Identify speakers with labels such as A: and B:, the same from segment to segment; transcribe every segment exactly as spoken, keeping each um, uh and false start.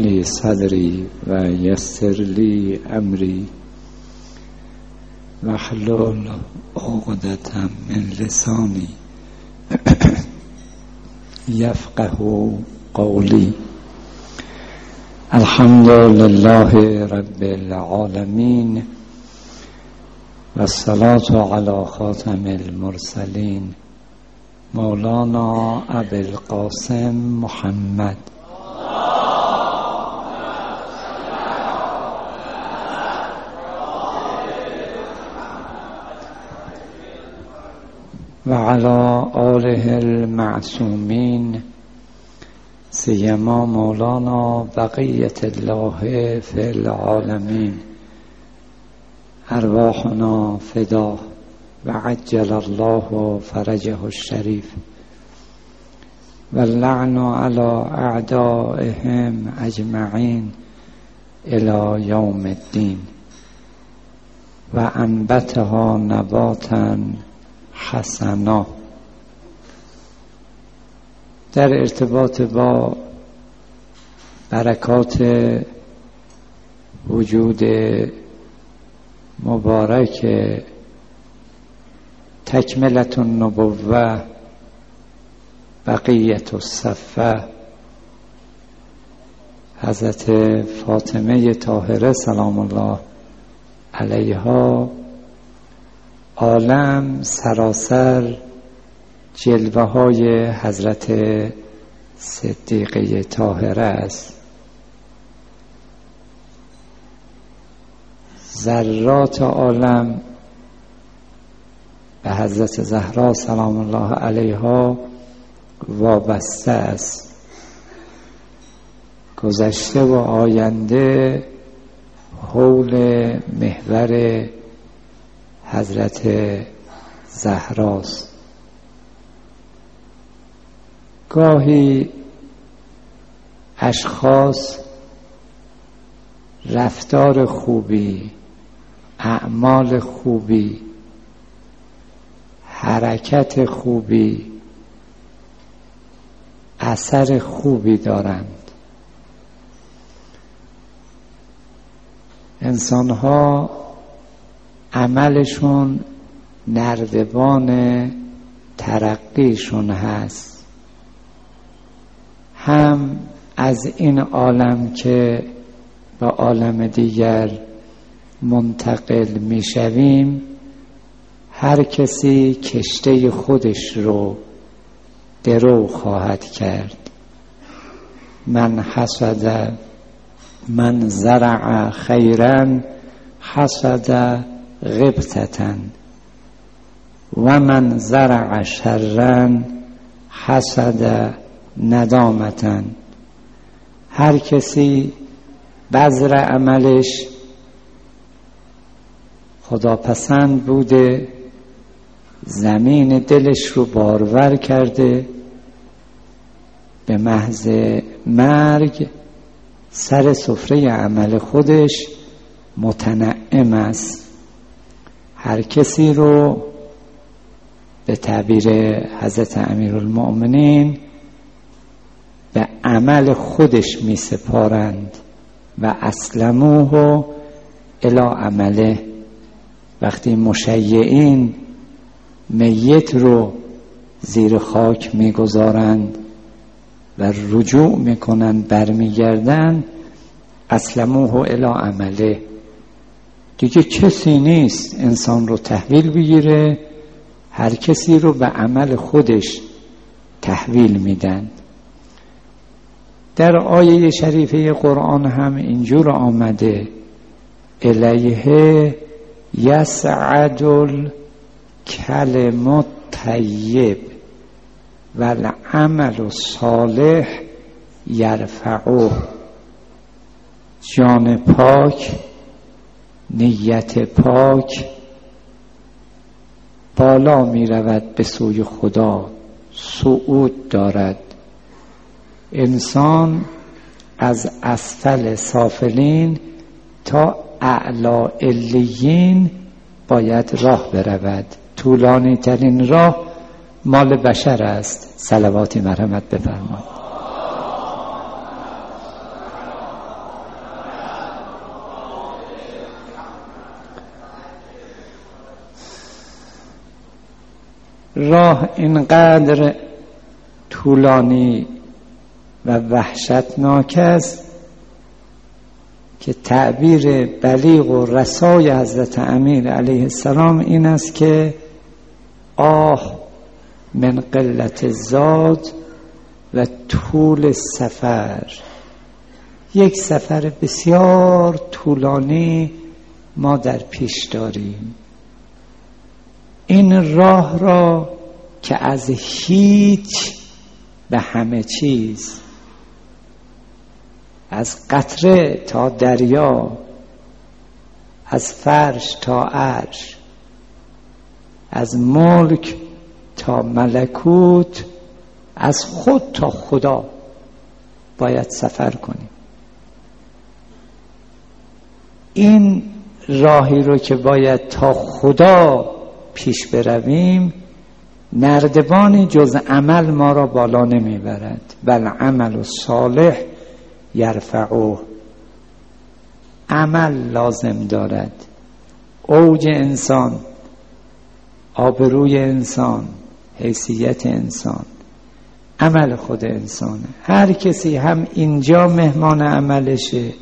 A: لی صدری و یسر لی امری واحلل عقدة من لسانی یفقهوا قولی. الحمد لله رب العالمین و الصلاة علی خاتم المرسلین مولانا ابی القاسم محمد و علی آله المعصومین سیما مولانا بقیت الله فی العالمین. ارواحنا فدا و عجل الله فرجه الشریف و اللعن علی اعدائهم اجمعین الی یوم الدین و انبتها نباتا حسنا. در ارتباط با برکات وجود مبارک تکملة النبوة بقیت الصفوة حضرت فاطمه طاهره سلام الله علیها، عالم سراسر جلوه های حضرت صدیقه طاهره است. ذرات عالم به حضرت زهرا سلام الله علیها وابسته است. گذشته و آینده حول محور حضرت زهراست. گاهی اشخاص رفتار خوبی، اعمال خوبی، حرکت خوبی، اثر خوبی دارند. انسان‌ها عملشون نردبان ترقیشون هست، هم از این عالم که به عالم دیگر منتقل می شویم. هر کسی کشته خودش رو درو خواهد کرد. من حسد من زرع خیرا حسد غبطة و من زرع شرا حسد ندامة. هر کسی بذر عملش خداپسند بوده، زمین دلش رو بارور کرده، به محض مرگ سر سفره عمل خودش متنعم است. هر کسی رو به تعبیر حضرت امیرالمؤمنین به عمل خودش می سپارند و اسلموه الی عمله. وقتی مشیعین میت رو زیر خاک می گذارند و رجوع می کنند، برمی گردند، اسلموه الی عمله. دیگه کسی نیست انسان رو تحویل بگیره، هر کسی رو به عمل خودش تحویل میدن. در آیه شریفه قرآن هم اینجور آمده: الیه یسعد الکلم الطیب و العمل الصالح یرفعه. جان پاک، نیت پاک بالا می رود به سوی خدا، صعود دارد. انسان از اسفل سافلین تا اعلی علیین باید راه برود. طولانی ترین راه مال بشر است. صلواتی مرحمت بفرمایید. راه اینقدر طولانی و وحشتناک است که تعبیر بلیغ و رسای حضرت امیر علیه السلام این است که آه من قلت زاد و طول سفر. یک سفر بسیار طولانی ما در پیش داریم. این راه را که از هیچ به همه چیز، از قطره تا دریا، از فرش تا عرش، از ملک تا ملکوت، از خود تا خدا باید سفر کنیم. این راهی رو که باید تا خدا پیش برویم، نردبانی جز عمل ما را بالا نمیبرد. بل عمل صالح یرفعه. عمل لازم دارد. اوج انسان، آبروی انسان، حیثیت انسان، عمل خود انسانه. هر کسی هم اینجا مهمان عملشه.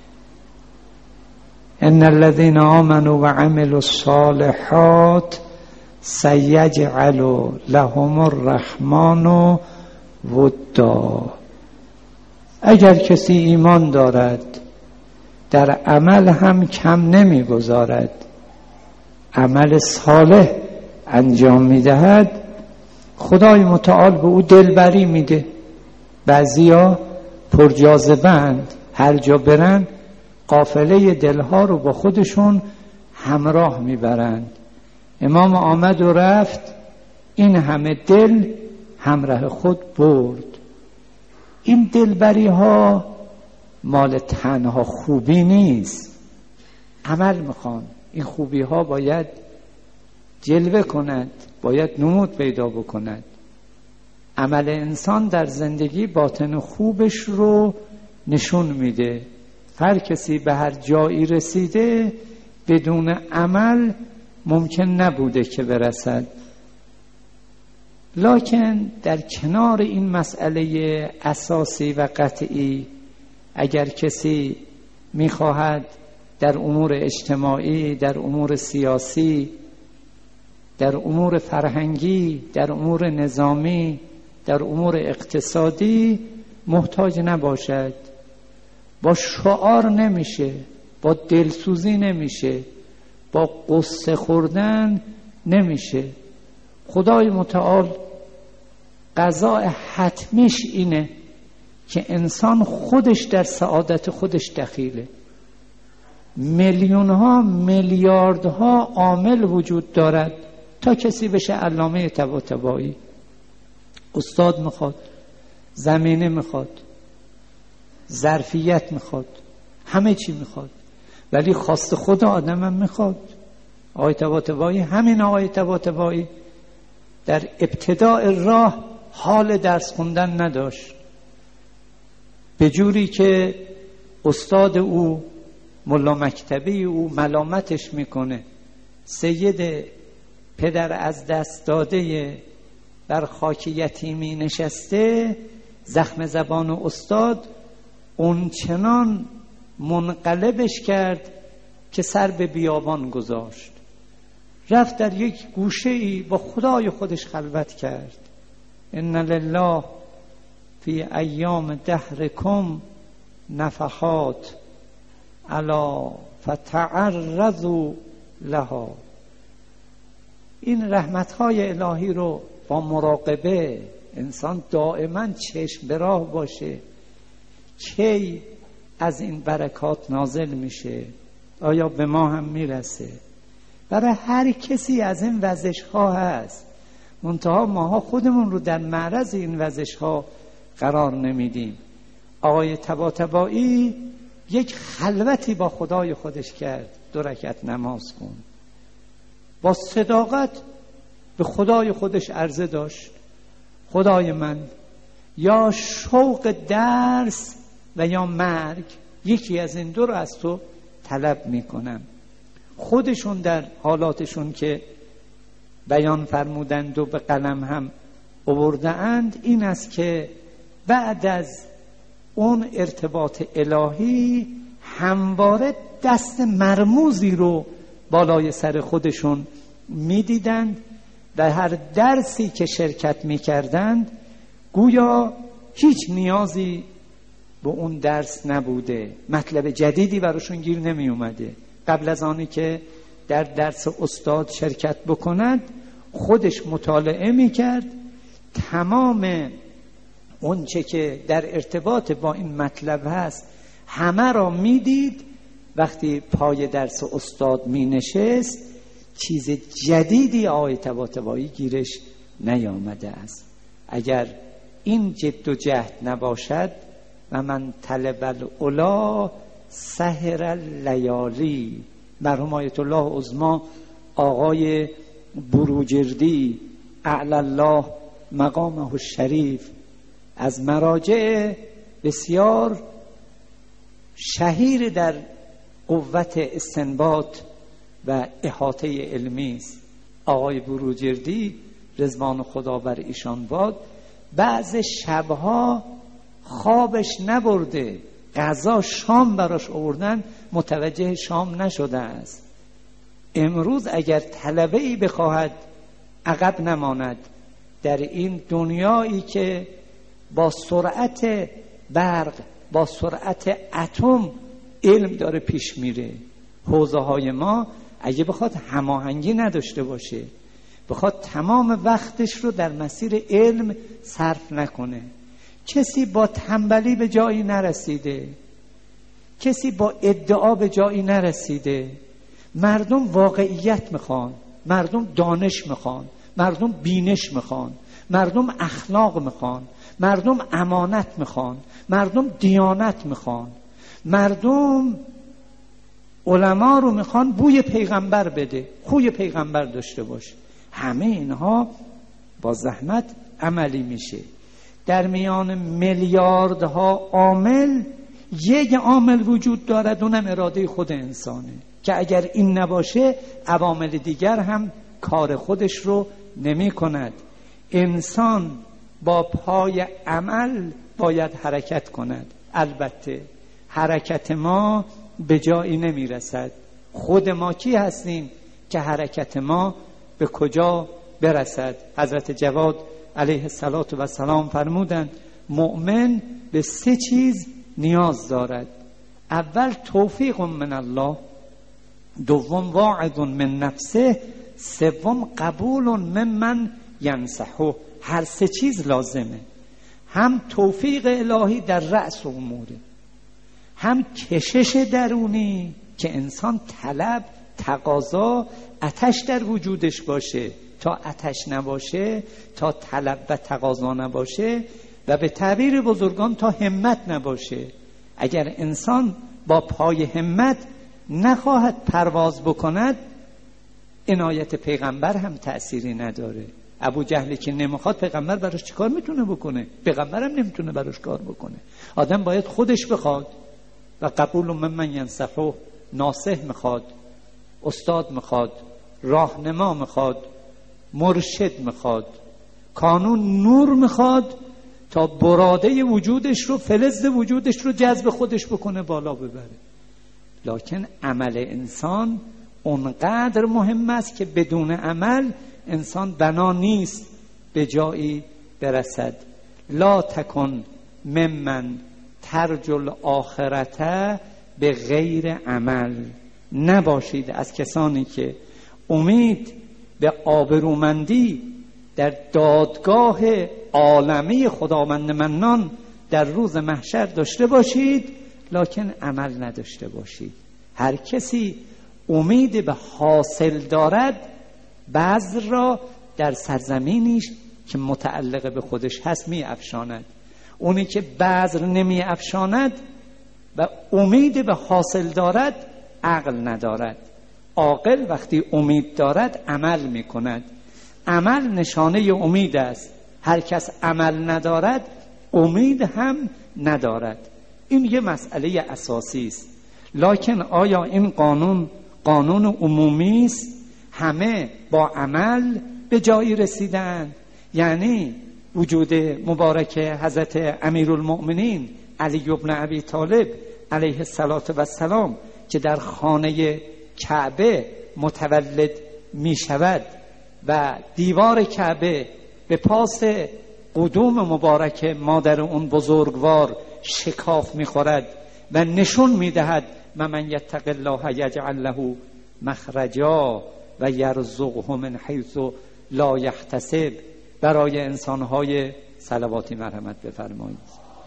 A: ان الذين آمنوا وعملوا الصالحات سيجعل لهم الرحمن ودا. اگر کسی ایمان دارد، در عمل هم کم نمیگذارد، عمل صالح انجام میدهد، خدای متعال به او دلبری میده. بعضیا پرجاذبند، هر جا برن قافله دلها رو با خودشون همراه میبرند. امام آمد و رفت، این همه دل همراه خود برد. این دلبری ها مال تنها خوبی نیست، عمل میخوان. این خوبی ها باید جلوه کند، باید نمود پیدا بکند. عمل انسان در زندگی باطن خوبش رو نشون میده. هر کسی به هر جایی رسیده بدون عمل ممکن نبوده که برسد. لکن در کنار این مسئله اساسی و قطعی، اگر کسی میخواهد در امور اجتماعی، در امور سیاسی، در امور فرهنگی، در امور نظامی، در امور اقتصادی محتاج نباشد، با شعار نمیشه، با دلسوزی نمیشه، با قصه خوردن نمیشه. خدای متعال قضاء حتمیش اینه که انسان خودش در سعادت خودش دخیله. میلیون ها میلیارد ها عامل وجود دارد تا کسی بشه علامه طباطبایی. استاد میخواد، زمینه میخواد، ظرفیت میخواد، همه چی میخواد، ولی خواست خود آدم هم میخواد. آقای طباطبایی، همین آقای طباطبایی در ابتداء راه حال درس خوندن نداشت، به جوری که استاد او، ملا مکتبی او ملامتش میکنه. سید پدر از دست داده بر خاک یتیمی نشسته، زخم زبان استاد اون چنان منقلبش کرد که سر به بیابان گذاشت. رفت در یک گوشه ای با خدای خودش خلوت کرد. ان لله فی ایام دهرکم نفحات الا فتعرضوا لها. این رحمتهای الهی رو با مراقبه انسان دائما چشم به راه باشه. کی از این برکات نازل میشه؟ آیا به ما هم میرسه؟ برای هر کسی از این وزش ها هست، منتها ماها خودمون رو در معرض این وزش ها قرار نمیدیم. آقای طباطبایی یک خلوتی با خدای خودش کرد، دو رکعت نماز خوند، با صداقت به خدای خودش عرضه داشت: خدای من، یا شوق درس و یا مرگ، یکی از این دو رو از تو طلب میکنم. خودشون در حالاتشون که بیان فرمودند و به قلم هم آورده‌اند این است که بعد از اون ارتباط الهی همواره دست مرموزی رو بالای سر خودشون میدیدند و هر درسی که شرکت میکردند گویا هیچ نیازی به اون درس نبوده، مطلب جدیدی براشون گیر نمی اومده. قبل از آنی که در درس استاد شرکت بکند خودش مطالعه میکرد، تمام اون چه که در ارتباط با این مطلب هست همه را میدید. وقتی پای درس استاد می نشست چیز جدیدی آقای طباطبایی گیرش نیامده است. اگر این جد و جهد نباشد و من طلب العلا سحر اللیالی، مرحوم آیت الله عظما آقای بروجردی اعلی الله مقامه الشریف از مراجع بسیار شهیر در قوت استنباط و احاطه علمی است. آقای بروجردی رضوان خدا بر ایشان باد بعض شبها خوابش نبرده، غذا شام براش آوردن متوجه شام نشده است. امروز اگر طلبه‌ای بخواهد عقب نماند در این دنیایی که با سرعت برق با سرعت اتم علم داره پیش میره، حوزه های ما اگه بخواد هماهنگی نداشته باشه، بخواد تمام وقتش رو در مسیر علم صرف نکنه، کسی با تنبلی به جایی نرسیده، کسی با ادعا به جایی نرسیده. مردم واقعیت میخوان، مردم دانش میخوان، مردم بینش میخوان، مردم اخلاق میخوان، مردم امانت میخوان، مردم دیانت میخوان، مردم علما رو میخوان بوی پیغمبر بده، خوی پیغمبر داشته باشه. همه اینها با زحمت عملی میشه. در میان میلیاردها عامل یک عامل وجود دارد، اونم اراده خود انسانه که اگر این نباشه عوامل دیگر هم کار خودش رو نمی کند. انسان با پای عمل باید حرکت کند. البته حرکت ما به جایی نمی رسد. خود ما کی هستیم که حرکت ما به کجا برسد؟ حضرت جواد علیه الصلاة و السلام فرمودند مؤمن به سه چیز نیاز دارد: اول توفیق من الله، دوم واعظ من نفسه، سوم قبول من من ینصحه. هر سه چیز لازمه. هم توفیق الهی در رأس اموره، هم کشش درونی که انسان طلب، تقاضا، آتش در وجودش باشه. تا آتش نباشه، تا طلب و تقاضا نباشه، و به تعبیر بزرگان تا همت نباشه. اگر انسان با پای همت نخواهد پرواز بکند، عنایت پیغمبر هم تأثیری نداره. ابو جهلی که نمیخواد، پیغمبر براش چیکار میتونه بکنه؟ پیغمبر هم نمیتونه براش کار بکنه. آدم باید خودش بخواد. و قبول من من ینصحه، ناصح میخواد، استاد میخواد، راهنما میخواد، مرشد میخواد، کانون نور میخواد تا براده وجودش رو، فلز وجودش رو جذب خودش بکنه، بالا ببره. لکن عمل انسان اونقدر مهم است که بدون عمل انسان بنا نیست به جایی برسد. لا تکن ممن ترجو الآخرته به غیر عمل. نباشید از کسانی که امید به آبرومندی در دادگاه عالمی خداوند منان در روز محشر داشته باشید، لکن عمل نداشته باشید. هر کسی امید به حاصل دارد، بذر را در سرزمینیش که متعلق به خودش هست می افشاند. اونی که بذر نمی افشاند و امید به حاصل دارد، عقل ندارد. عاقل وقتی امید دارد عمل می کند. عمل نشانه امید است. هر کس عمل ندارد امید هم ندارد. این یه مسئله اساسی است. لکن آیا این قانون قانون عمومی است؟ همه با عمل به جایی رسیدند، یعنی وجود مبارک حضرت امیرالمؤمنین علی بن ابی طالب علیه السلام که در خانه کعبه متولد می شود و دیوار کعبه به پاس قدوم مبارک مادر اون بزرگوار شکاف می خورد و نشون می دهد من یتق الله یجعل له مخرجا و یرزقه من حیث لا یحتسب. برای انسانهای صلواتی مرحمت بفرمایید.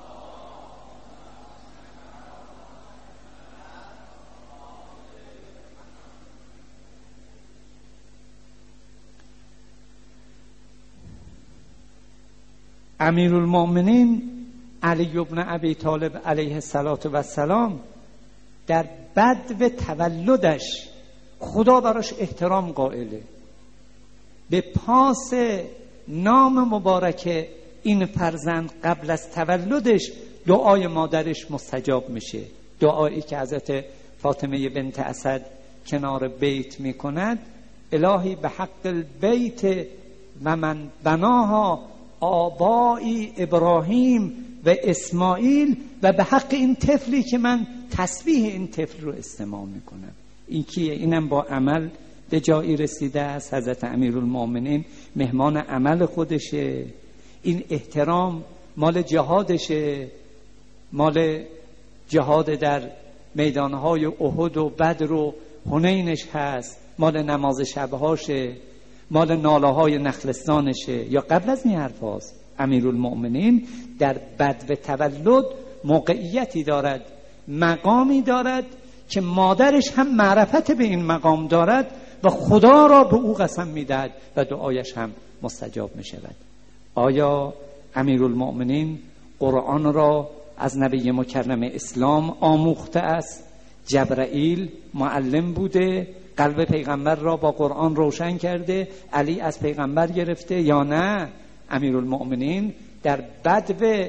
A: امیرالمؤمنین علی بن ابی طالب علیه السلام در بدو تولدش خدا براش احترام قائله. به پاس نام مبارک این فرزند قبل از تولدش دعای مادرش مستجاب میشه. دعایی که حضرت فاطمه بنت اسد کنار بیت میکند: الهی به حق البیت و من بناها آبایی ابراهیم و اسماعیل و به حق این طفلی که من تسبیح این طفل رو استماع میکنم. این کیه؟ اینم با عمل به جایی رسیده است. حضرت امیرالمؤمنین مهمان عمل خودشه. این احترام مال جهادشه، مال جهاد در میدانهای احد و بدر و حنینش هست، مال نماز شبهاشه، مال ناله های نخلستانشه. یا قبل از این حرف هاست. امیرالمؤمنین در بدو تولد موقعیتی دارد، مقامی دارد که مادرش هم معرفت به این مقام دارد و خدا را به او قسم میدهد و دعایش هم مستجاب می شود. آیا امیرالمؤمنین قرآن را از نبی مکرم اسلام آموخته است؟ جبرائیل معلم بوده، قلب پیغمبر را با قرآن روشن کرده، علی از پیغمبر گرفته یا نه؟ امیرالمؤمنین در بدو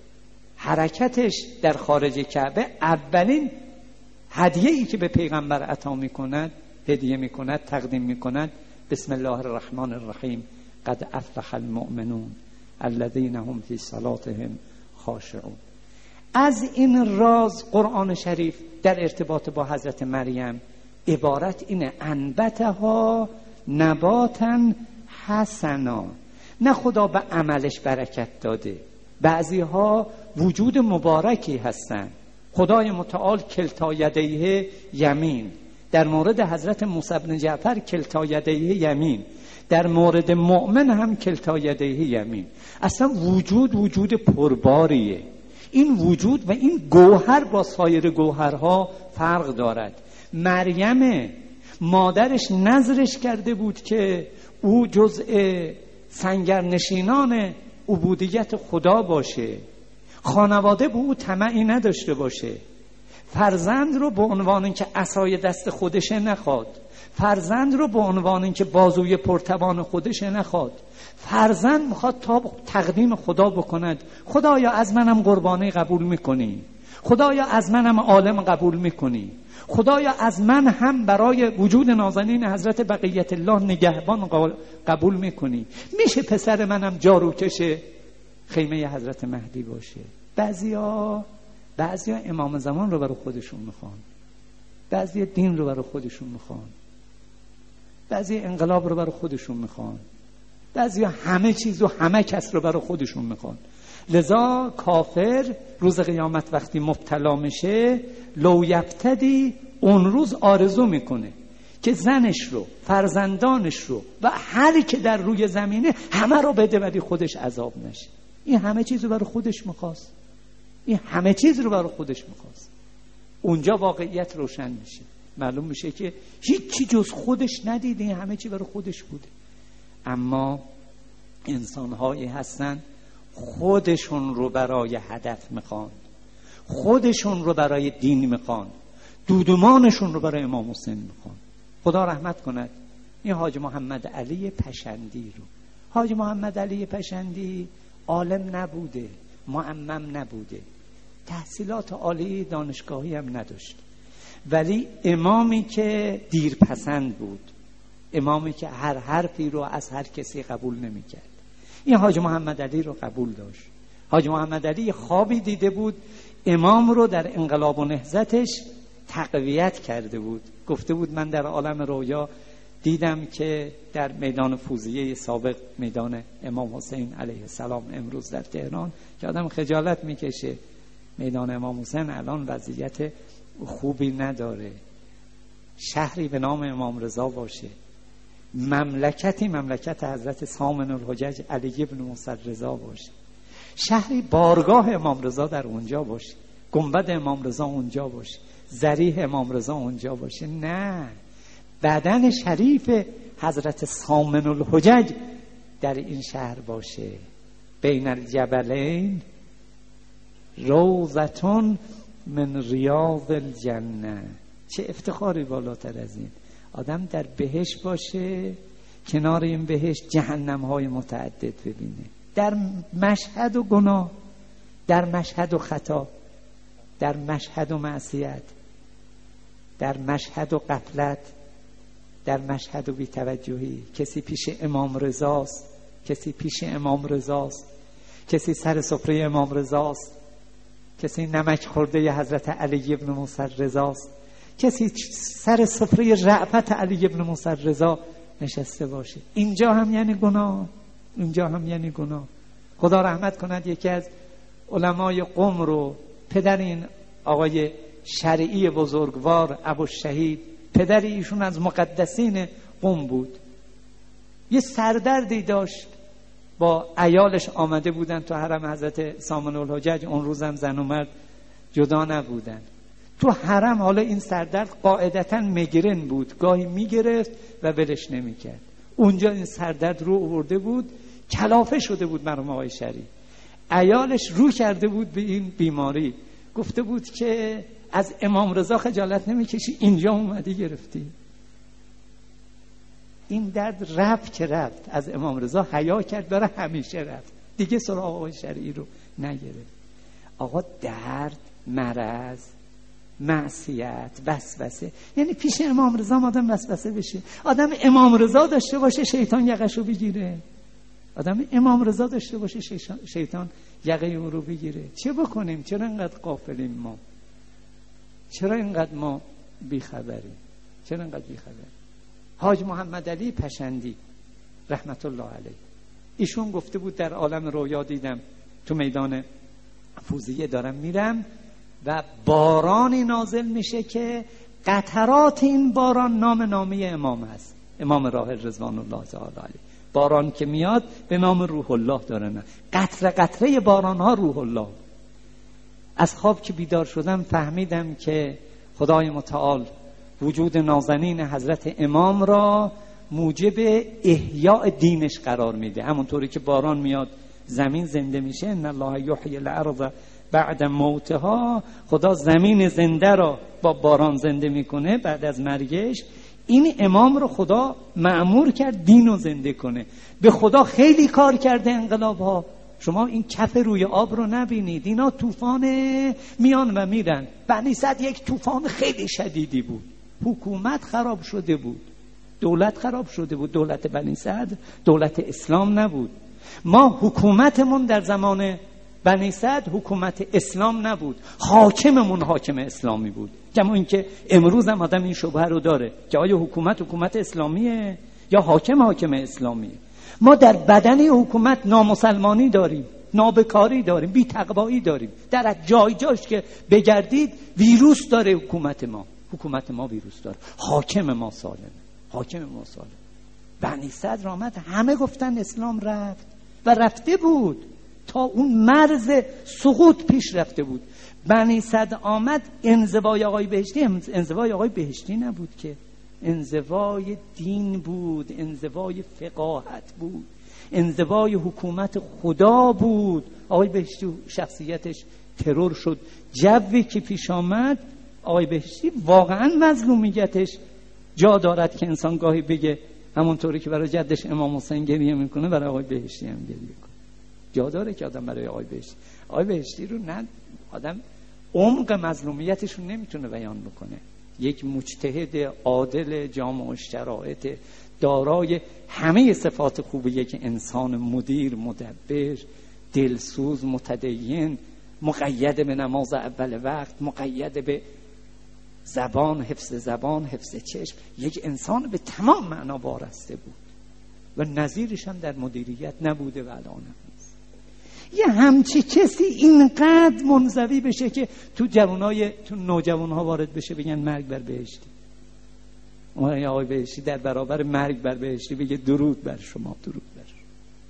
A: حرکتش در خارج کعبه اولین هدیه‌ای که به پیغمبر عطا می‌کند، هدیه می‌کند، تقدیم می‌کند: بسم الله الرحمن الرحیم قد افلح المؤمنون الذين هم فی صلاتهم خاشعون. از این راز قرآن شریف در ارتباط با حضرت مریم عبارت اینه: انبتها نباتا حسنا. نه خدا به عملش برکت داده، بعضی ها وجود مبارکی هستند. خدای متعال کلتا یدیه یمین، در مورد حضرت موسی بن جعفر کلتا یدیه یمین، در مورد مؤمن هم کلتا یدیه یمین. اصلا وجود وجود پرباریه. این وجود و این گوهر با سایر گوهرها فرق دارد. مریم مادرش نظرش کرده بود که او جزء سنگرنشینان عبودیت خدا باشه، خانواده به او طمعی نداشته باشه، فرزند رو به عنوان اینکه عصای دست خودشه نخواد، فرزند رو به عنوان اینکه بازوی پرتوان خودشه نخواد، فرزند میخواد تا تقدیم خدا بکند: خدایا از منم قربانی قبول میکنی، خدایا از منم عالم قبول میکنی، خدایا از من هم برای وجود نازنین حضرت بقیت الله نگهبان قبول میکنی، میشه پسر منم جاروکش خیمه حضرت مهدی باشه. بعضیا بعضیا امام زمان رو برای خودشون میخوان، بعضیا دین رو برای خودشون میخوان، بعضی انقلاب رو برای خودشون میخوان، بعضیا همه چیز و همه کس رو برای خودشون میخوان. لذا کافر روز قیامت وقتی مبتلا میشه، لو یفتدی، اون روز آرزو میکنه که زنش رو، فرزندانش رو و هر که در روی زمینه همه رو بده ولی خودش عذاب نشه. این همه چیز رو برای خودش میخواست، این همه چیز رو برای خودش میخواست. اونجا واقعیت روشن میشه، معلوم میشه که هیچی جز خودش ندیده، این همه چی برای خودش بوده. اما انسان‌هایی هستن خودشون رو برای هدف میخوان، خودشون رو برای دین میخوان، دودمانشون رو برای امام حسین میخوان. خدا رحمت کند این حاج محمد علی پشندی رو. حاج محمد علی پشندی عالم نبوده، معمم نبوده، تحصیلات عالی دانشگاهی هم نداشت، ولی امامی که دیرپسند بود، امامی که هر حرفی رو از هر کسی قبول نمی کرد. این حاج محمد علی رو قبول داشت. حاج محمد علی خوابی دیده بود، امام رو در انقلاب و نهضتش تقویت کرده بود. گفته بود من در عالم رویا دیدم که در میدان فوزیه سابق، میدان امام حسین علیه السلام امروز در تهران، که آدم خجالت میکشه، میدان امام حسین الان وضعیت خوبی نداره، شهری به نام امام رضا باشه، مملکتی مملکت حضرت سامن الحجج علی بن موسی رضا باشه، شهری بارگاه امام رضا در اونجا باشه، گنبد امام رضا اونجا باشه، ضریح امام رضا اونجا باشه. نه، بدن شریف حضرت سامن الحجج در این شهر باشه. بین الجبلین روضتون من ریاض الجنه. چه افتخاری بالاتر از این؟ آدم در بهشت باشه، کنار این بهشت جهنم های متعدد ببینه، در مشهد و گناه، در مشهد و خطا، در مشهد و معصیت، در مشهد و غفلت، در مشهد و بی‌توجهی. کسی پیش امام رضاست، کسی پیش امام رضاست، کسی سر سفره امام رضاست، کسی نمک خورده حضرت علی ابن موسی رضاست، کسی سر سفره رأفت علی ابن موسی رضا نشسته باشه. اینجا هم یعنی گناه، اینجا هم یعنی گناه. خدا رحمت کند یکی از علمای قم رو، پدر این آقای شرعی بزرگوار ابوالشهید، پدر ایشون از مقدسین قم بود، یه سردردی داشت، با عیالش آمده بودن تو حرم حضرت سامن الحجج. اون روزم زن و مرد جدا نبودن تو حرم. حالا این سردرد قاعدتاً میگرن بود، گاهی میگرفت و ولش نمیکرد. اونجا این سردرد رو آورده بود، کلافه شده بود مرحوم آقای شریف. عیالش رو کرده بود به این بیماری، گفته بود که از امام رضا خجالت نمیکشی، اینجا اومدی گرفتی. این درد رفت که رفت، از امام رضا حیا کرد، برای همیشه رفت، دیگه سراغ آقای شریعی رو نگرفت. آقا درد، مرض، معصیت، وسوسه، یعنی پیش امام رضا آدم وسوسه بشه. آدم امام رضا داشته باشه شیطان یقشو بگیره، آدم امام رضا داشته باشه شیطان یقه اون رو بگیره. چه بکنیم؟ چرا اینقدر غافلیم ما؟ چرا اینقدر ما بیخبریم؟ چرا اینقدر بیخبریم؟ حاج محمد علی پشندی رحمت الله علیه، ایشون گفته بود در عالم رویا دیدم تو میدان فوزیه دارم میرم و بارانی نازل میشه که قطرات این باران نام نامی امام هست، امام راحل رضوان الله تعالی علیه. باران که میاد به نام روح الله دارن، قطره قطره باران ها روح الله. از خواب که بیدار شدم فهمیدم که خدای متعال وجود نازنین حضرت امام را موجب احیاء دینش قرار میده. همونطوری که باران میاد زمین زنده میشه، ان الله یحیی الارض بعد موتها، خدا زمین زنده را با باران زنده میکنه بعد از مرگش. این امام رو خدا مأمور کرد دین رو زنده کنه. به خدا خیلی کار کرده انقلاب ها. شما این کف روی آب رو نبینید، اینا طوفان میان و میرن. بنی صد یک طوفان خیلی شدیدی بود، حکومت خراب شده بود، دولت خراب شده بود. دولت بنی صد دولت اسلام نبود. ما حکومتمون در زمان بنی صد حکومت اسلام نبود، حاکممون حاکم اسلامی بود. کما اینکه امروز هم آدم این شبهه رو داره که آیا حکومت حکومت اسلامیه یا حاکم حاکم اسلامیه. ما در بدن حکومت نامسلمانی داریم، نابکاری داریم، بی تقوایی داریم. در جای جاش که بگردید ویروس داره حکومت ما. حکومت ما ویروس داره، حاکم ما سالمه، حاکم ما سالم. بنی صدر آمد، همه گفتن اسلام رفت و رفته بود، تا اون مرز سقوط پیش رفته بود. بنی صدر آمد، انزوای آقای بهشتی انزوای آقای بهشتی نبود که، انزوای دین بود، انزوای فقاهت بود، انزوای حکومت خدا بود. آقای بهشتی شخصیتش ترور شد. جوی که پیش آمد، آقای بهشتی واقعا مظلومیتش جا دارد که انسان گاهی بگه همونطوری که برای جدش امام حسین گریه میکنه برای آقای بهشتی هم گریه کنه. جا داره که آدم برای آقای بهشتی آقای بهشتی رو نه آدم عمق مظلومیتش رو نمیتونه بیان بکنه. یک مجتهد عادل جامع الشرایط دارای همه صفات خوبیه که انسان مدیر، مدبر، دلسوز، متدین، مقید به نماز اول وقت، مقید به زبان، حفظ زبان، حفظ چشم، یک انسان به تمام معنا وارسته بود و نظیرش هم در مدیریت نبوده و الان هم نیست. یه همچی کسی اینقدر منزوی بشه که تو جوانای تو نوجوانها وارد بشه بگن مرگ بر بهشتی، اون آقای بهشتی در برابر مرگ بر بهشتی بگه درود بر شما، درود بر شما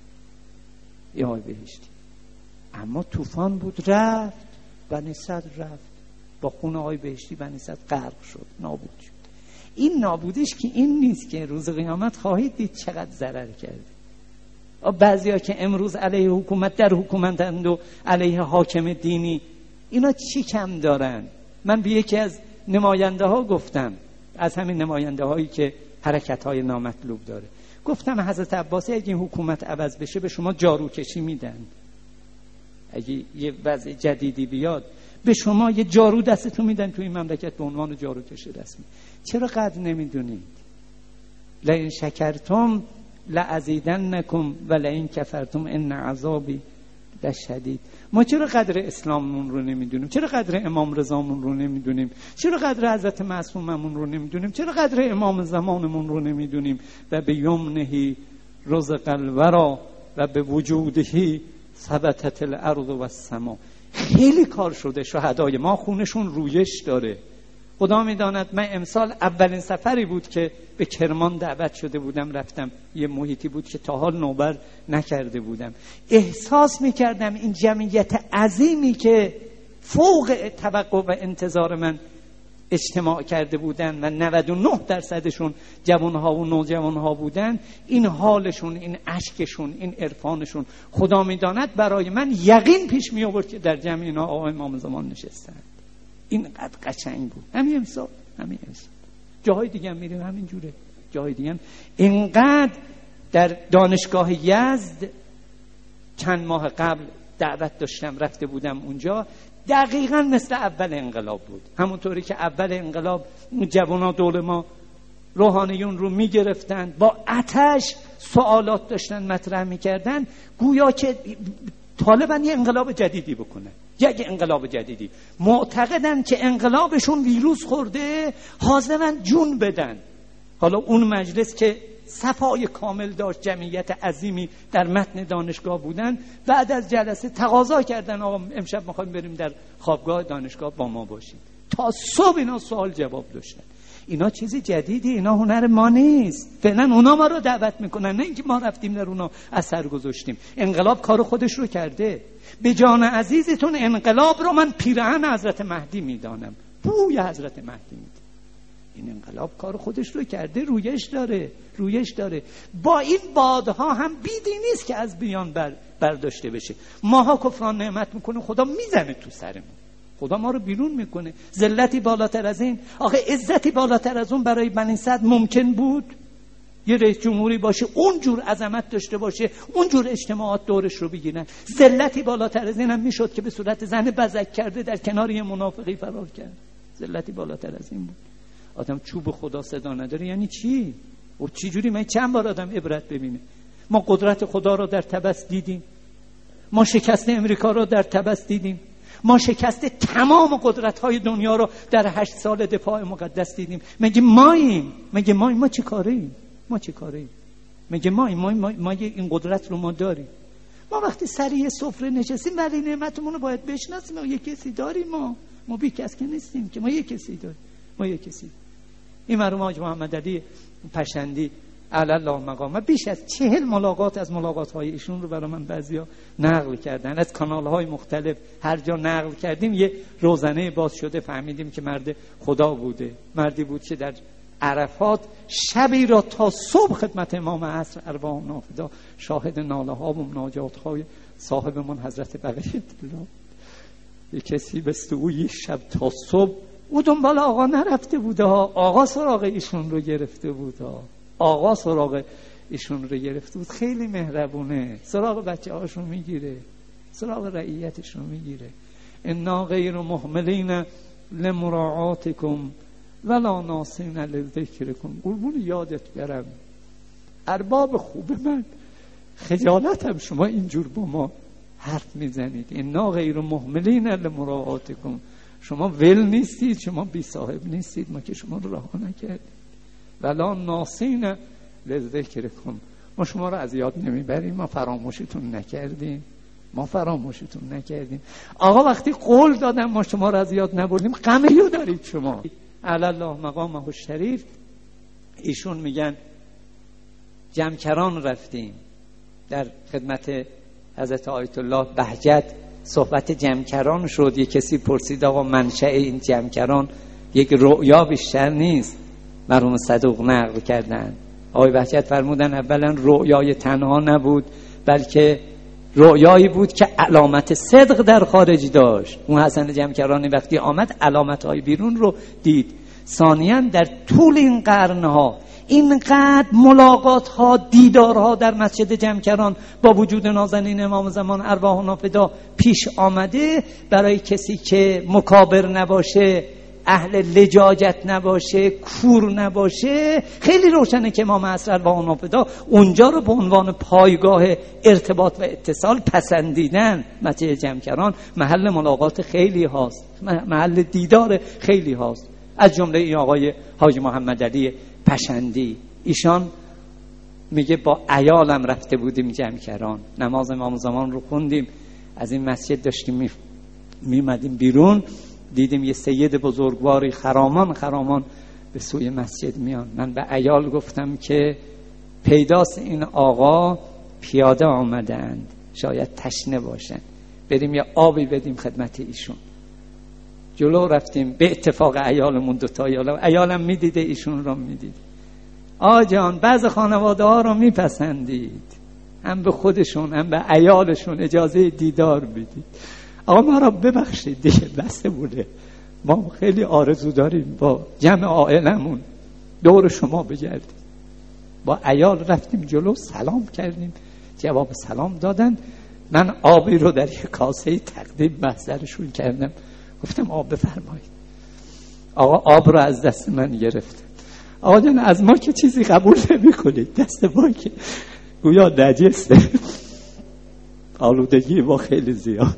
A: ای آقای بهشتی. اما طوفان بود، رفت، بنی صدر رفت، با خون آقای بهشتی بنی صدر غرق شد، نابود شد. این نابودش که این نیست که روز قیامت خواهید دید چقدر ضرر کرده. بعضیا که امروز علیه حکومت در حکومتند و علیه حاکم دینی، اینا چی کم دارن؟ من به یکی از نماینده ها گفتم، از همین نماینده هایی که حرکت های نامطلوب داره، گفتم حضرت عباسی اگه این حکومت عوض بشه به شما جاروکشی میدن، اگه یه وضع جدیدی بیاد به شما یه جارو دستتون میدن تو این مملکت به عنوان جاروکش رسمی. چرا قدر نمیدونید؟ لئن شکرتم لازیدنکم و لئن کفرتم ان عذابی لشدید. ما چرا قدر اسلاممون رو نمیدونیم؟ چرا قدر امام رضامون رو نمیدونیم؟ چرا قدر حضرت معصوممون رو نمیدونیم؟ چرا قدر امام زمانمون رو نمیدونیم؟ و به یمنه رزق الورا و به وجوده ثبتت الارض و السما. خیلی کار شده، شهدای ما خونشون رویش داره. خدا میداند من امسال اولین سفری بود که به کرمان دعوت شده بودم، رفتم. یه محیطی بود که تا حال نوبر نکرده بودم. احساس میکردم این جمعیت عظیمی که فوق توقع و انتظار من اجتماع کرده بودن و نود و نه درصدشون جوانها و نوجوانها بودن، این حالشون، این اشکشون، این عرفانشون خدا میداند برای من یقین پیش می آورد که در جمع اینا آقای امام زمان نشستند. اینقدر قشنگ بود. همین امسال، همین امسال جاهای دیگه هم میریم همین جوره، جاهای دیگه هم. اینقدر در دانشگاه یزد چند ماه قبل دعوت داشتم، رفته بودم اونجا، دقیقاً مثل اول انقلاب بود. همونطوری که اول انقلاب جوانا دور ما روحانیون رو میگرفتن، با آتش سوالات داشتن مطرح میکردن، گویا که طالبان یه انقلاب جدیدی بکنه، یک انقلاب جدیدی. معتقدن که انقلابشون ویروس خورده، حاضرن جون بدن. حالا اون مجلس که صفای کامل داشت، جمعیت عظیمی در متن دانشگاه بودن، بعد از جلسه تقاضا کردن آقا امشب میخوایم بریم در خوابگاه دانشگاه با ما باشید. تا صبح اینا سوال جواب داشتن. اینا چیزی جدیدی، اینا هنر ما نیست. فعلا اونا ما رو دعوت میکنن، نه اینکه ما رفتیم در اونا اثر گذاشتیم. انقلاب کار خودش رو کرده. به جان عزیزتون انقلاب رو من پیرهن حضرت مهدی میدانم، بوی حضرت مهدی میدانم. این انقلاب کار خودش رو کرده، رویش داره، رویش داره. با این بادها هم بیدی نیست که از بیان بر برداشته بشه. ماها کفران نعمت میکنه، خدا میزنه تو سرمون، خدا ما رو بیرون میکنه. ذلتی بالاتر از این، آخه عزتی بالاتر از اون برای بنی صدر ممکن بود؟ یه رئیس جمهوری باشه، اونجور عظمت داشته باشه، اونجور اجتماعات دورش رو بگیرن. ذلتی بالاتر از این هم میشد که به صورت زن بزک کرده در کنار یه منافقی فرار کرد. ذلتی بالاتر از این بود. آدم چوب خدا صدا نداره یعنی چی؟ و چی جوری؟ من چند بار آدم عبرت ببینه. ما قدرت خدا رو در تبس دیدیم، ما شکست امریکا رو در تبس دیدیم، ما شکست تمام قدرت‌های دنیا رو در هشت سال دفاع مقدس دیدیم. مگه ماییم؟ مگه ماییم؟ ما چی کاریم؟ ما چی کاریم؟ مگه ماییم؟ ما, ما, ما این قدرت رو ما داریم. ما وقتی سر یه سفره نشستیم ولی نعمتمون رو باید بشناسیم. ما یه کسی داریم، ما ما بی کس که نیستیم که، ما یه کسی داریم، ما یه کسی. این مرحوم حاج محمد علی پشندی علی الله مقام بیش از چهل ملاقات از ملاقات‌های ایشون رو برای من بعضیا نقل کردن، از کانال‌های مختلف. هر جا نقل کردیم یه روزنه باز شده، فهمیدیم که مرد خدا بوده. مردی بود که در عرفات شبی را تا صبح خدمت امام عصر ارواح نافدا شاهد ناله‌ها و مناجات‌های صاحبمون حضرت بقیه الله. یه کسی بسته او یک شب تا صبح او دنبال آقا نرفته بوده ها، آقا سراغ ایشون رو گرفته بود ها. آقا سراغ ایشون رو گرفته بود. خیلی مهربونه، سراغ بچه هاشون میگیره، سراغ رعیتشون میگیره. انا غیر محملین لمراعاتکم ولا ناسین لذکرکم. قربون یادت برم، ارباب خوب من، خجالت هم شما اینجور با ما حرف میزنید. انا غیر مهملین لمراعاتکم، شما ول نیستید، شما بی صاحب نیستید، ما که شما رو رها نکردید. ولا ناسین لذکرکم، ما شما رو از یاد نمیبریم، ما فراموشتون نکردیم، ما فراموشتون نکردیم. آقا وقتی قول دادم ما شما رو از یاد نبردیم، غمیو دارید شما. علی الله مقامه الشریف، ایشون میگن جمکران رفتیم در خدمت حضرت آیت الله بهجت، صحبت جمکران شد. یک کسی پرسید آقا منشأ این جمکران یک رؤیا بیشتر نیست؟ مرحوم صدوق نقل کردن. آقای بهجت فرمودن اولا رؤیای تنها نبود، بلکه رؤیایی بود که علامت صدق در خارج داشت. اون حسن جمکرانی وقتی آمد علامت‌های بیرون رو دید. ثانیاً در طول این قرنها اینقدر ملاقات‌ها، دیدارها در مسجد جمکران با وجود نازنین امام زمان ارواحنا فدا پیش آمده. برای کسی که مکابر نباشه، اهل لجاجت نباشه، کور نباشه، خیلی روشنه که امام عصر ارواحنا فدا اونجا رو به عنوان پایگاه ارتباط و اتصال پسندیدن. مسجد جمکران محل ملاقات خیلی هاست، محل دیدار خیلی هاست. از جمله این آقای حاجی محمد علی پشندی، ایشان میگه با عیالم رفته بودیم جمکران، نماز امام زمان رو خوندیم، از این مسجد داشتیم میمدیم بیرون، دیدیم یه سید بزرگواری خرامان خرامان به سوی مسجد میان. من به عیال گفتم که پیداست این آقا پیاده آمدند، شاید تشنه باشن، بریم یه آبی بدیم خدمت ایشون. جلو رفتیم، به اتفاق عیالمون دوتا عیالم عیالم میدیده ایشون رو میدید. آقا جان بعض خانواده ها رو میپسندید، هم به خودشون هم به عیالشون اجازه دیدار بدید. آقا ما را ببخشید دیگه، بسته بوده، ما خیلی آرزو داریم با جمع عائلمون دور شما بگردیم. با عیال رفتیم جلو، سلام کردیم، جواب سلام دادن. من آبی رو در یک کاسه تقدیم محضرشون کردم، گفتم آب بفرمایید. آقا آب رو از دست من گرفت. آقا جان از ما که چیزی قبول نمی کنید، دست ما که گویا نجسه، آلودگی ما خیلی زیاد.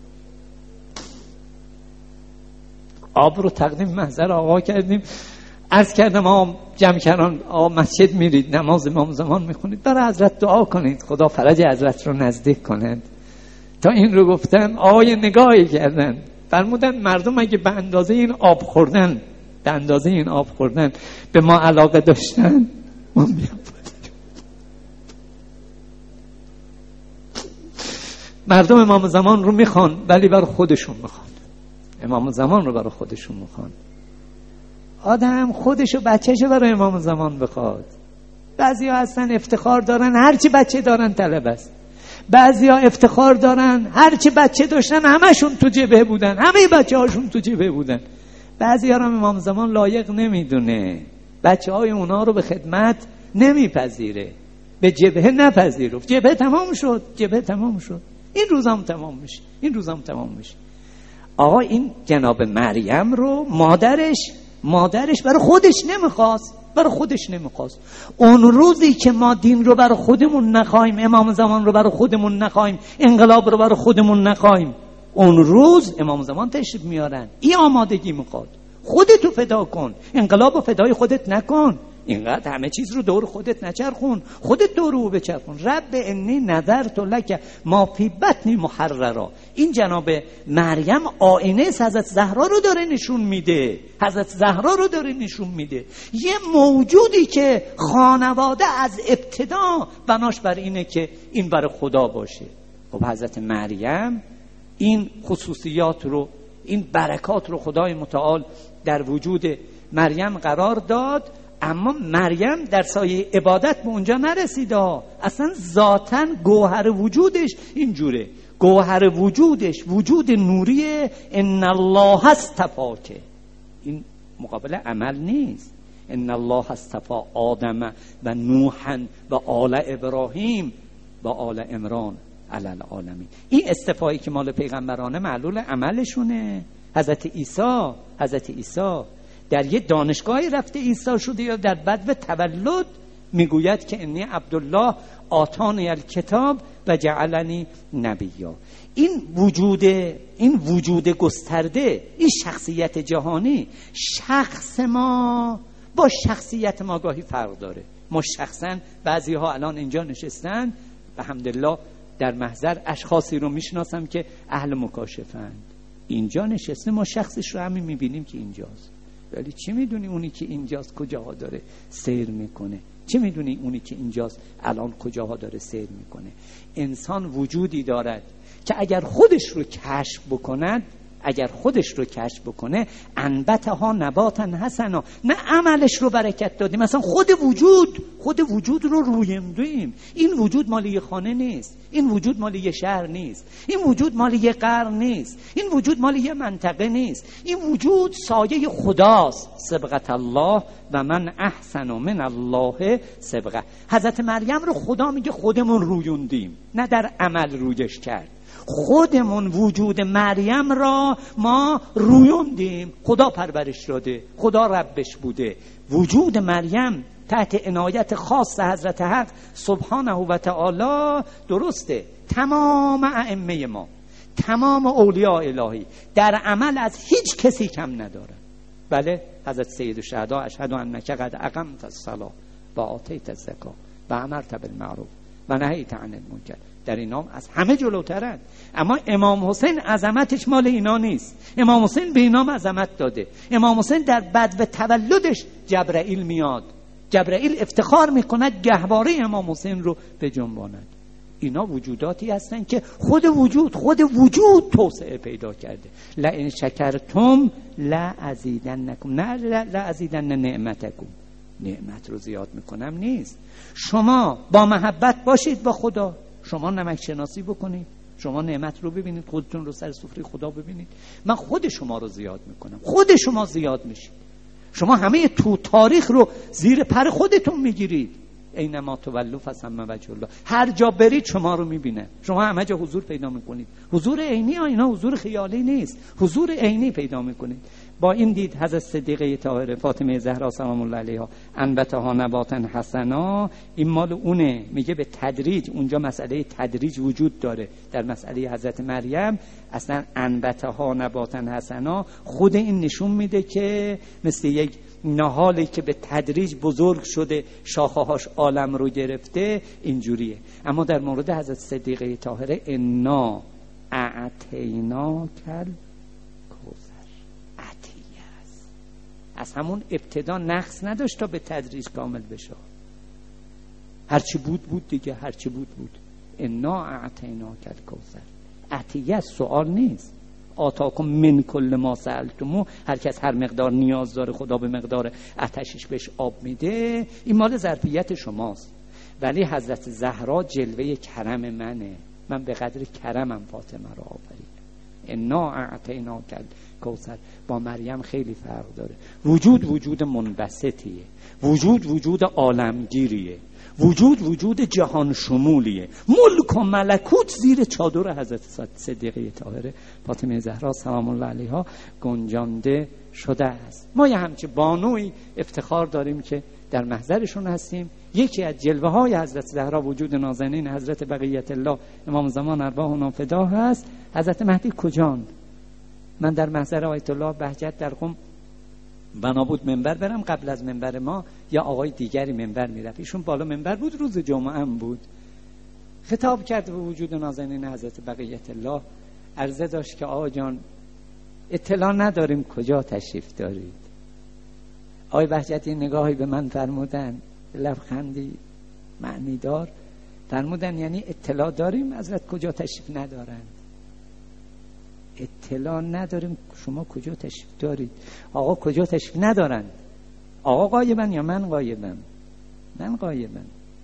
A: آب رو تقدیم محضر آقا کردیم، عرض کردم آقا جمکران آقا مسجد میرید، نماز امام زمان میخونید، برای حضرت دعا کنید خدا فرج حضرت رو نزدیک کنند. تا این رو گفتم آقای نگاهی کردن، فرمودن مردم اگه به اندازه این آب خوردن به اندازه این آب خوردن به ما علاقه داشتن، ما مردم امام زمان رو میخوان ولی برای خودشون میخوان، امام زمان رو برای خودشون میخوان. آدم خودشو بچهشو برای امام زمان بخواد. بعضی ها هستن افتخار دارن هرچی بچه دارن طلب است، بعضی ها افتخار دارن هرچی بچه داشتن همشون تو جبهه بودن، همه بچه هاشون تو جبهه بودن. بعضی ها هم امام زمان لایق نمیدونه، بچه های اونا رو به خدمت نمیپذیره، به جبهه نپذیرفت. جبهه تمام شد، جبهه تمام شد، این روزام تمام میشه، این روزام تمام میشه. آقا این جناب مریم رو مادرش مادرش برای خودش نمیخواست، برای خودش نمیخواست. اون روزی که ما دین رو برای خودمون نخوایم، امام زمان رو برای خودمون نخوایم، انقلاب رو برای خودمون نخوایم، اون روز امام زمان تشریف میارن. این آمادگی میخواد. خودتو فدا کن، انقلاب رو فدای خودت نکن، اینقدر همه چیز رو دور خودت نچرخون، خودت دور او بچرخون. رب انی نذرت لک ما فی بطنی محررا. این جناب مریم آینه حضرت زهرا رو داره نشون میده، حضرت زهرا رو داره نشون میده، یه موجودی که خانواده از ابتدا بناش بر اینه که این برای خدا باشه. خب حضرت مریم این خصوصیات رو، این برکات رو خدای متعال در وجود مریم قرار داد. اما مریم در سایه عبادت به اونجا نرسیده، اصلا ذاتاً گوهر وجودش اینجوره، گوهر وجودش وجود نوریه. ان الله اصطفاک، این مقابل عمل نیست. ان الله اصطفى آدم و نوحا و آل ابراهیم و آل عمران علی العالمین. این استفایی که مال پیغمبرانه معلول عملشونه. حضرت عیسی حضرت عیسی در یه دانشگاهی رفته عیسی شده یا در بدو تولد میگوید که انی عبدالله آتانی الکتاب و جعلنی نبیا. این وجود این وجود گسترده، این شخصیت جهانی، شخص ما با شخصیت ما گاهی فرق داره. ما شخصا بعضی ها الان اینجا نشستن الحمدلله در محضر اشخاصی رو میشناسم که اهل مکاشفند، اینجا نشسته، ما شخصش رو همین میبینیم که اینجاست، ولی چی میدونی اونی که اینجاست کجاها داره سیر میکنه؟ چی میدونی اونی که اینجاست الان کجاها داره سیر میکنه؟ انسان وجودی دارد که اگر خودش رو کشف بکند اگر خودش رو کشف بکنه انبتها نباتا حسنا، نه عملش رو برکت دادیم، مثلا خود وجود خود وجود رو رویندیم. این وجود مال یه خانه نیست، این وجود مال یه شهر نیست، این وجود مال یه قرن نیست، این وجود مال یه منطقه نیست، این وجود سایه خداست. صبغت الله و من احسن من الله صبغه. حضرت مریم رو خدا میگه خودمون رویندیم، نه در عمل رویش کرد. خودمون وجود مریم را ما رویوندیم، خدا پرورش داده، خدا ربش بوده. وجود مریم تحت عنایت خاص حضرت حق سبحانه و تعالی درسته. تمام ائمه ما، تمام اولیاء الهی در عمل از هیچ کسی کم نداره. بله، حضرت سید الشهدا اشهد انک قد اقمت الصلاة و آتیت الزکاة و امرت بالمعروف و نهیت عن المنکر، در این نام از همه جلوترن. اما امام حسین عظمتش مال اینا نیست. امام حسین به اینام عظمت داده. امام حسین در بدو تولدش جبرائیل میاد، جبرائیل افتخار میکند گهواره امام حسین رو به جنباند. اینا وجوداتی هستن که خود وجود خود وجود توسعه پیدا کرده. لئن شکرتم لازیدنکم، نه لازیدن نعمتکم، نعمت رو زیاد میکنم نیست. شما با محبت باشید با خدا، شما نمک شناسی بکنید، شما نعمت رو ببینید، خودتون رو سر سفره خدا ببینید، من خود شما رو زیاد میکنم، خود شما زیاد میشید. شما همه تو تاریخ رو زیر پر خودتون میگیرید. اینما تولوا فثم وجه الله، هر جا برید شما رو میبینه، شما همه جا حضور پیدا میکنید. حضور عینی ها، اینا حضور خیالی نیست، حضور عینی پیدا میکنید. با این دید حضرت صدیقه طاهره فاطمه زهرا سلام الله علیها انبتها نباتا حسنا، این مال اونه. میگه به تدریج، اونجا مسئله تدریج وجود داره. در مسئله حضرت مریم اصلا انبتها نباتا حسنا، خود این نشون میده که مثل یک نهالی که به تدریج بزرگ شده، شاخه‌هاش عالم رو گرفته، اینجوریه. اما در مورد حضرت صدیقه طاهره انا اعطیناک الکوثر، عطیه است، از همون ابتدا نقص نداشت تا به تدریج کامل بشه. هرچی بود بود دیگه، هرچی بود بود. انا اعطیناک الکوثر، عطیه سوال نیست. آتاکم من کل ما سألتمو، هر کس هر مقدار نیاز داره خدا به مقدار آتشش بهش آب میده. این مال ظرفیت شماست. ولی حضرت زهرا جلوه کرم منه، من به قدر کرمم فاطمه رو آفریدم. انا اعطیناک الکوثر با مریم خیلی فرق داره. وجود وجود منبسطیه، وجود وجود عالمگیریه، وجود وجود جهان شمولیه. ملک و ملکوت زیر چادر حضرت صدیقه طاهره فاطمه زهرا سلام الله علیها گنجانده شده است. ما یه همچه بانوی افتخار داریم که در محضرشون هستیم. یکی از جلوه های حضرت زهرا وجود نازنین حضرت بقیت الله امام زمان ارواح فدا هست. حضرت مهدی کجان؟ من در محضر آیت الله بهجت در قم بنا بود منبر برم، قبل از منبر ما یا آقای دیگری منبر میرفت، ایشون بالا منبر بود، روز جمعه هم بود، خطاب کرد به وجود نازنین حضرت بقیت الله، عرضه داشت که آقا جان اطلاع نداریم کجا تشریف دارید. آقای بهجتی نگاهی به من فرمودن، لبخندی معنی دار فرمودن یعنی اطلاع داریم حضرت کجا تشریف ندارند؟ اطلاع نداریم شما کجا تشریف دارید؟ آقا کجا تشریف ندارند؟ آقا غایبن یا من غایبم؟ من غایبم.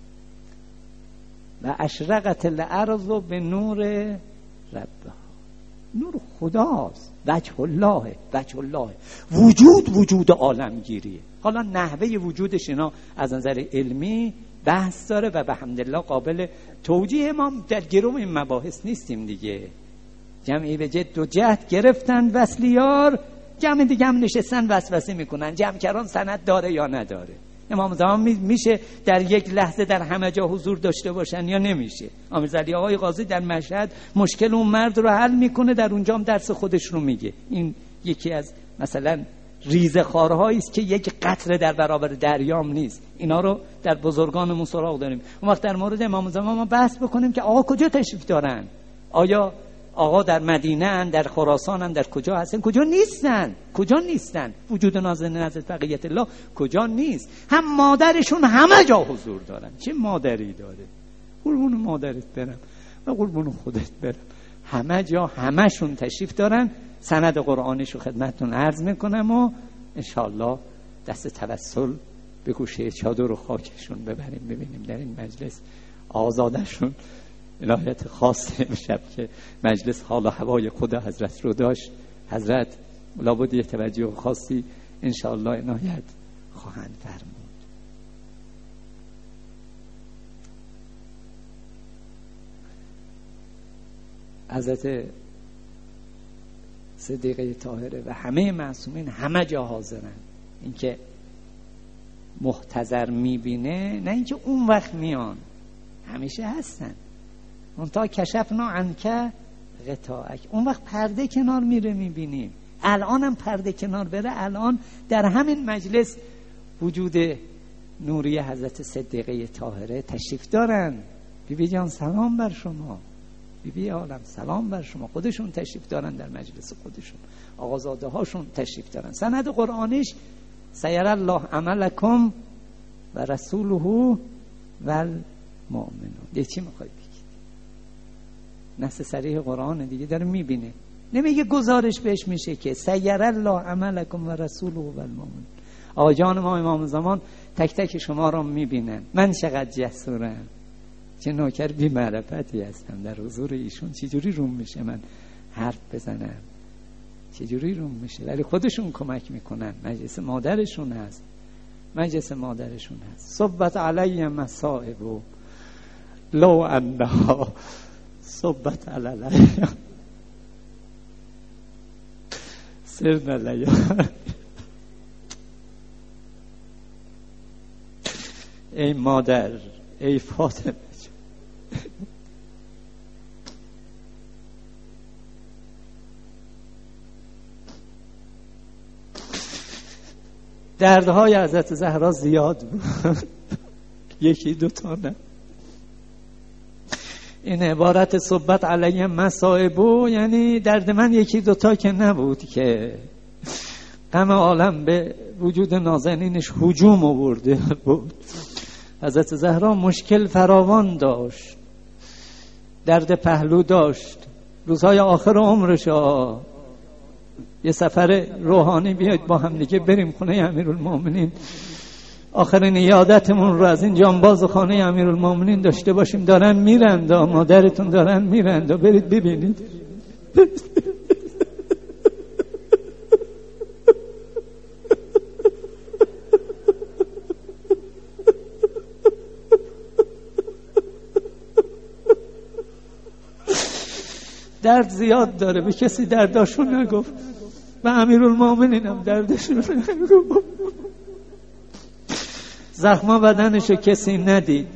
A: و اشرقت الارض به نور ربها، نور خداست، وجه الله، وجه الله. وجود وجود عالمگیریه. حالا نحوه وجودش اینا از نظر علمی بحث داره و به حمدالله قابل توجیه. ما در گروه این مباحث نیستیم دیگه. جمعی به جد و جهد گرفتن وصلیار، جمع دیگه هم نشستن وسوسه میکنن جمع کران سند داره یا نداره. امام زمان میشه در یک لحظه در همه جا حضور داشته باشن یا نمیشه؟ امیرعلی آقای قاضی در مشهد مشکل اون مرد رو حل میکنه، در اونجا هم درس خودش رو میگه. این یکی از مثلا ریزه خارهایی است که یک قطره در برابر دریام نیست. اینا رو در بزرگانمون سراغ داریم. اون وقت در مورد امام زمان ما بحث بکنیم که آقا کجا تشریف دارن؟ آیا آقا در مدینه ان، در خراسان ان، در کجا هستن؟ کجا نیستن؟ کجا نیستن؟ وجود نازنین حضرت بقیت الله کجا نیست؟ هم مادرشون همه جا حضور دارن. چه مادری داره؟ قربون مادرت برم و قربون خودت برم. همه جا همشون تشریف دارن. سند قرآنشو خدمتتون عرض میکنم و انشاءالله دست توسل به گوشه چادر و خاکشون ببریم، ببینیم در این مجلس آزادشون عنایت خاصه امشب که مجلس حال و هوای خدا حضرت رو داشت. حضرت لابد یه توجه خاصی انشاءالله عنایت خواهند فرمود. حضرت صدیقه طاهره و همه معصومین همه جا حاضرن. اینکه محتضر میبینه، نه اینکه اون وقت میان، همیشه هستن. منتها کشفنا عنک غطاءک، اون وقت پرده کنار میره میبینیم. الان هم پرده کنار بره، الان در همین مجلس وجود نوری حضرت صدیقه طاهره تشریف دارن. بیبی جان سلام بر شما، بیبی عالم سلام بر شما. خودشون تشریف دارن در مجلس خودشون، آقازاده هاشون تشریف دارن. سند قرآنش سیر الله عملکم و رسوله و المؤمنون. دیگه چی میخوای بگید؟ نص صریح قرآن دیگه داره میبینه، نمیگه گزارش بهش میشه که سیر الله عملکم و رسوله و المؤمنون. آقا جان ما امام زمان تک تک شما رو میبینن. من چقدر جسورم، چه نوکر بی معرفتی هستم در حضور ایشون. چجوری روم میشه من حرف بزنم؟ چجوری روم میشه؟ ولی خودشون کمک میکنن. مجلس مادرشون هست، مجلس مادرشون هست. صبت علی مصائب لو انها صبت علی سرنا لیال. ای مادر، ای فاطمه، دردهای حضرت زهرا زیاد بود. یکی دوتا نه. این عبارت صبت علیه مصائبو یعنی درد من یکی دوتا که نبود که غم عالم به وجود نازنینش هجوم آورده بود. حضرت زهرا مشکل فراوان داشت، درد پهلو داشت. روزهای آخر عمرش ها یه سفر روحانی بیاید با هم دیگه بریم خونه امیرالمومنین، آخرین یادتمون رو از این جانباز خانه امیرالمومنین داشته باشیم. دارن میرند، مادرتون دارن میرند، برید ببینید. درد زیاد داره، به کسی درداشون نگفت، به امیرالمومنین هم دردشون نگفت. زخما بدنشو کسی ندید.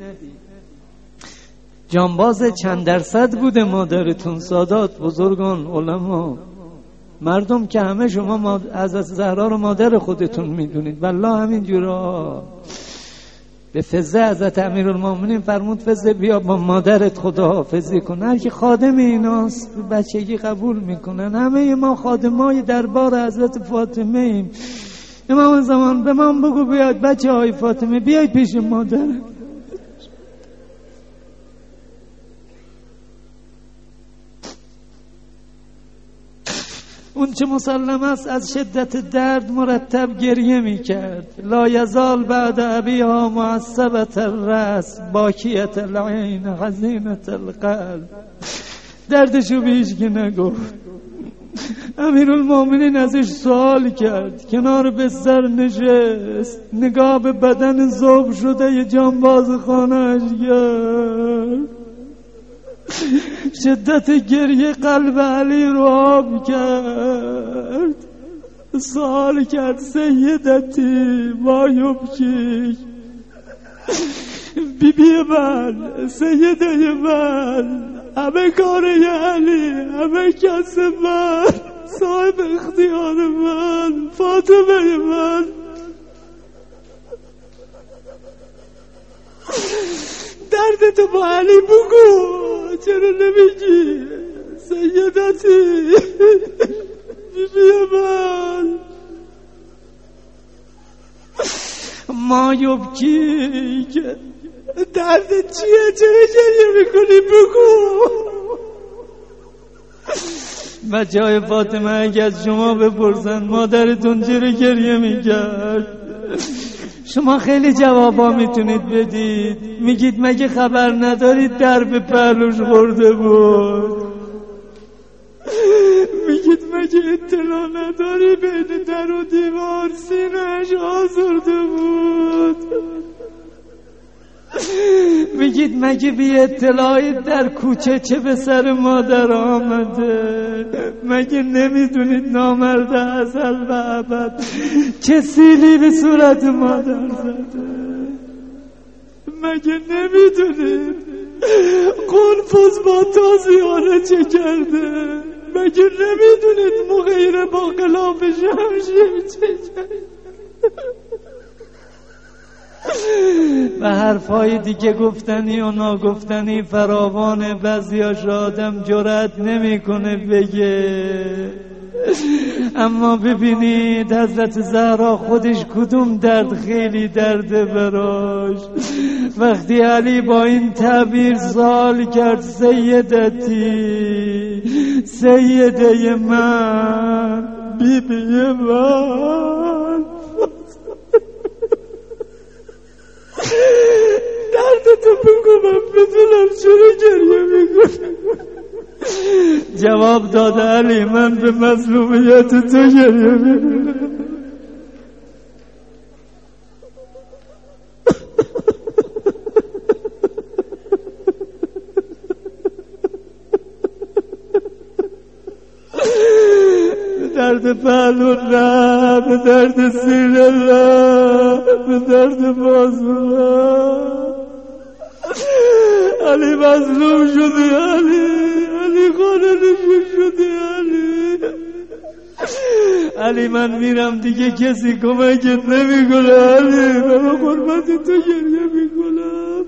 A: جانباز چند درصد بوده مادرتون؟ سادات، بزرگان، علما، مردم که همه شما حضرت زهرا رو مادر خودتون میدونید. والله همین جورا. به فزه حضرت امیرالمومنین فرمود فزه بیا با مادرت خداحافظی کن. هر کی خادم ایناست بچگی قبول میکنن. همه ما خادمای دربار حضرت فاطمه ایم. امام زمان به من بگو بیاید بچه های فاطمه بیاید پیش مادر. اون چه مسلم است از شدت درد مرتب گریه میکرد. لا یزال بعد ابیها معصبت الرأس باکیت العین حزینت القلب. دردشو بیش که نگفت. امیرالمومنین ازش سوال کرد، کنار بستر نشست، نگاه به بدن ذوب شده ی جانباز خانه‌اش کرد. شدت گریه قلب علی رو آب کرد. سوال کرد سیدتی ما یبکی، بی بی من، سیده من، همه کاره علی، همه کس من، صاحب اختیار من، فاطمه من، درد تو با علی بگو، چرا نمیگی سیدتی بی بی من؟ ما یبکی که درد چیه؟ چرا گریه میکنی؟ بگو. بچه های فاطمه اگه از شما بپرسن مادرتون چرا گریه میکرد، شما خیلی جوابا میتونید بدید. میگید مگه خبر ندارید در به پهلوش خورده بود؟ میگید مگه اطلاع نداری بین در و دیوار سینه‌اش آزرده بود؟ میگید مگه بی اطلاعی در کوچه چه به سر مادر آمده؟ مگه نمیدونید نامرد ازل و ابد چه سیلی به صورت مادر زده؟ مگه نمیدونید قنفذ با تازیانه چه کرده؟ مگه نمیدونید مغیره با غلاف شمشیر چه کرده؟ و حرفای دیگه گفتنی و ناگفتنی فراوانه، بعضیاش آدم جرأت نمیکنه بگه. اما ببینید حضرت زهرا خودش کدوم درد خیلی درده براش. وقتی علی با این تعبیر سوال کرد سیدتی، سیده من، بی بی من، دردتو بگو من بدونم چرا گریه میکنی. جواب داده علی من به مظلومیت تو گریه میکنم. به درد پهلو نه، به درد سینه نه، به درد بازو نه. علی مظلوم شدی، علی علی خانه نشون شدی، علی علی من میرم دیگه کسی کمکت نمیکنه، علی من قربت تو گریه میکنم.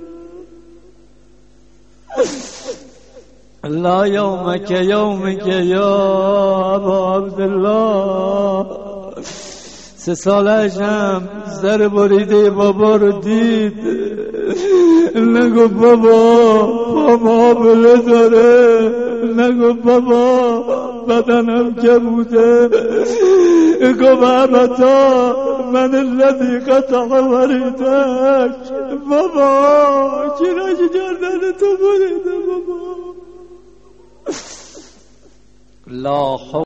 A: لا یومک یومک یا ابا عبدالله. سه سالش هم سر بریده بابا رو دید، نگو بابا بابا بله داره، نگو بابا بدنم که بوده، گو عبتا من الذی قطع وریدک. بابا چرا که گردن تو بریده بابا؟ لا